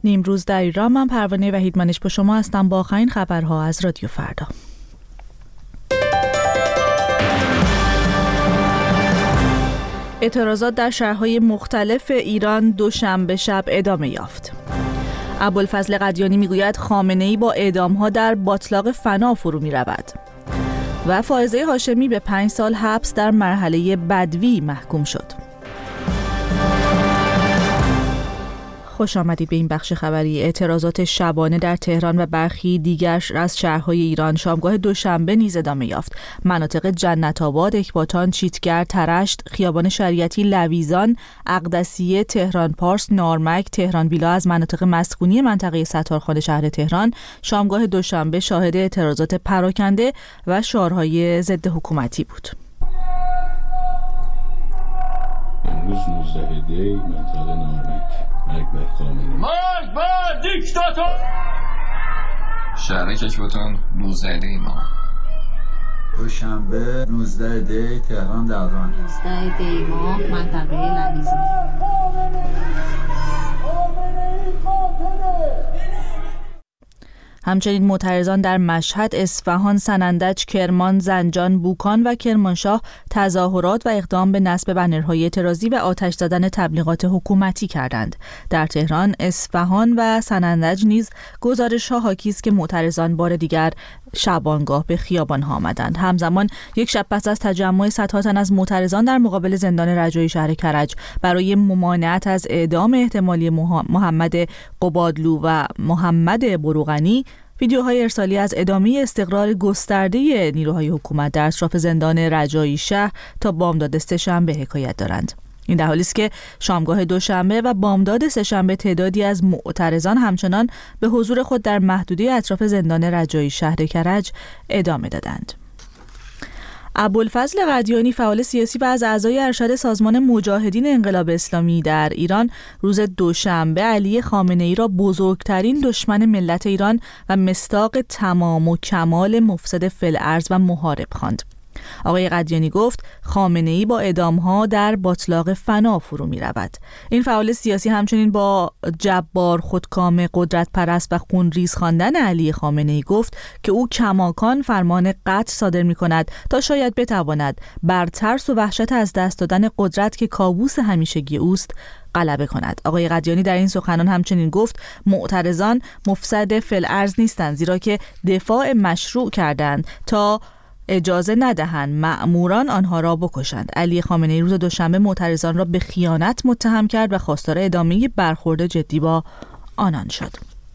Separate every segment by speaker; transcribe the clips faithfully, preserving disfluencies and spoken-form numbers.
Speaker 1: نیمروز در ایران. من پروانه وحیدمانش با شما هستم با آخرین خبرها از رادیو فردا. اعتراضات در شهرهای مختلف ایران دوشنبه شب ادامه یافت. ابوالفضل قدیانی میگوید خامنه‌ای با اعدام‌ها در باتلاق فنا فرو می‌رود. و فائزه هاشمی به پنج سال حبس در مرحله بدوی محکوم شد. خوش آمدید به این بخش خبری. اعتراضات شبانه در تهران و برخی دیگر از شهرهای ایران شامگاه دوشنبه نیز ادامه یافت. مناطق جنت آباد، اکباتان، چیتگر، ترشت، خیابان شریعتی، لویزان، اقدسیه، تهران پارس، نارمک، تهران ویلا از مناطق مسکونی منطقه ستارخان شهر تهران شامگاه دوشنبه شاهد اعتراضات پراکنده و شعارهای ضد حکومتی بود.
Speaker 2: امروز نوزده دی منطقه نارمک، مرگ بر خامنه‌ای،
Speaker 3: مرگ بر دیکتاتور.
Speaker 4: شهر اکباتان نوزده دی ما.
Speaker 5: دوشنبه نوزده دی تهران دران،
Speaker 6: نوزده دی ما منطقه لویزان.
Speaker 1: همچنین معترضان در مشهد، اصفهان، سنندج، کرمان، زنجان، بوکان و کرمانشاه تظاهرات و اقدام به نصب بنرهای اعتراضی و آتش زدن تبلیغات حکومتی کردند. در تهران، اصفهان و سنندج نیز گزارش‌ها حاکی است که معترضان بار دیگر شبانگاه به خیابان‌ها آمدند. همزمان یک شب پس از تجمع صدها تن از معترضان در مقابل زندان رجایی شهر کرج برای ممانعت از اعدام احتمالی محمد قبادلو و محمد بروغنی، ویدیوهای ارسالی از ادامه استقرار گسترده نیروهای حکومت در اطراف زندان رجایی شهر تا بامداد سه‌شنبه حکایت دارند. این در حالی است که شامگاه دوشنبه و بامداد سه‌شنبه تعدادی از معترضان همچنان به حضور خود در محدوده اطراف زندان رجایی شهر کرج ادامه دادند. ابوالفضل قدیانی فعال سیاسی و از اعضای ارشد سازمان مجاهدین انقلاب اسلامی در ایران روز دوشنبه علی خامنه‌ای را بزرگترین دشمن ملت ایران و مصداق تمام و کمال مفسد فی‌الارض و محارب خواند. آقای قدیانی گفت خامنه‌ای با اعدام‌ها در باتلاق فنا فرو می‌رود. این فعال سیاسی همچنین با جبار، خودکام، قدرت پرست و خونریز خواندن علی خامنه‌ای گفت که او کماکان فرمان قتل صادر می‌کند تا شاید بتواند بر ترس و وحشت از دست دادن قدرت که کابوس همیشگی اوست غلبه کند. آقای قدیانی در این سخنان همچنین گفت معترضان مفسد فی‌الارض نیستند، زیرا که دفاع مشروع کردند تا اجازه ندهند مأموران آنها را بکشند. علی خامنه‌ای روز دوشنبه معترضان را به خیانت متهم کرد و خواستار ادامه برخورد جدی با آنان شد.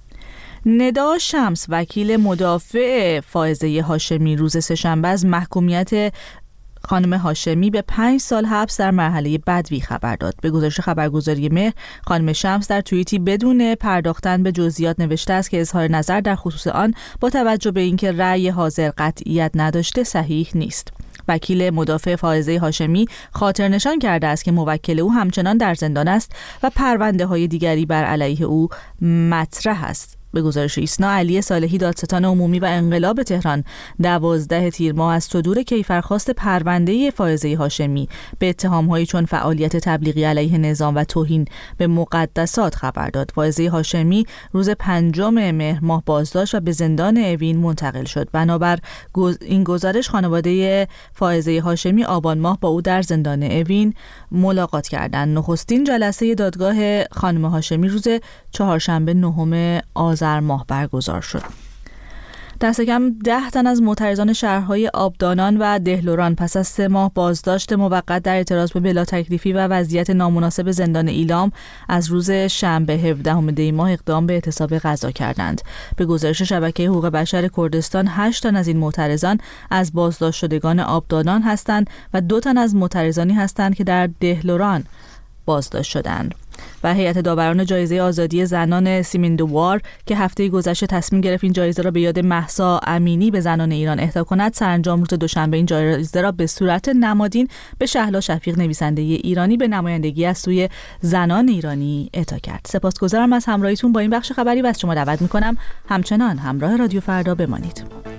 Speaker 1: ندا شمس وکیل مدافع فائزه هاشمی روز سه‌شنبه از محکومیت خانم هاشمی به پنج سال حبس در مرحله بدوی خبر داد. به گزارش خبرگزاری مهر، خانم شمس در توییتی بدون پرداختن به جزئیات نوشته است که اظهار نظر در خصوص آن با توجه به اینکه رأی حاضر قطعیت نداشته صحیح نیست. وکیل مدافع فائزه هاشمی خاطر نشان کرده است که موکل او همچنان در زندان است و پرونده های دیگری بر علیه او مطرح است. به گزارش ایسنا، علی صالحی دادستان عمومی و انقلاب تهران دوازده تیر ماه از صدور کیفرخواست پرونده فائزه هاشمی به اتهام‌هایی چون فعالیت تبلیغی علیه نظام و توهین به مقدسات خبر داد. فائزه هاشمی روز پنجم مهر ماه بازداشت و به زندان اوین منتقل شد. بنابر این گزارش خانواده فائزه هاشمی آبان ماه با او در زندان اوین ملاقات کردند. نخستین جلسه دادگاه خانم هاشمی روز چهارشنبه نهم آذر ماه برگزار شد. دست کم ده تن از معترضان شهرهای آبدانان و دهلوران پس از سه ماه بازداشت موقت در اعتراض به بلا تکلیفی و وضعیت نامناسب زندان ایلام از روز شنبه هفدهم دی ماه اقدام به اعتصاب غذا کردند. به گزارش شبکه حقوق بشر کردستان، هشت تن از این معترضان از بازداشت شدگان آبدانان هستند و دو تن از معترضانی هستند که در دهلوران بازداشت شدند. و هیئت داوران جایزه آزادی زنان سیمیندوار که هفته گذشته تصمیم گرفت این جایزه را به یاد مهسا امینی به زنان ایران اهدا کند، سرانجام روز دوشنبه این جایزه را به صورت نمادین به شهلا شفیق نویسنده ایرانی به نمایندگی از سوی زنان ایرانی اهدا کرد. سپاسگزارم از همراهیتون با این بخش خبری و از شما دعوت می‌کنم همچنان همراه رادیو فردا بمانید.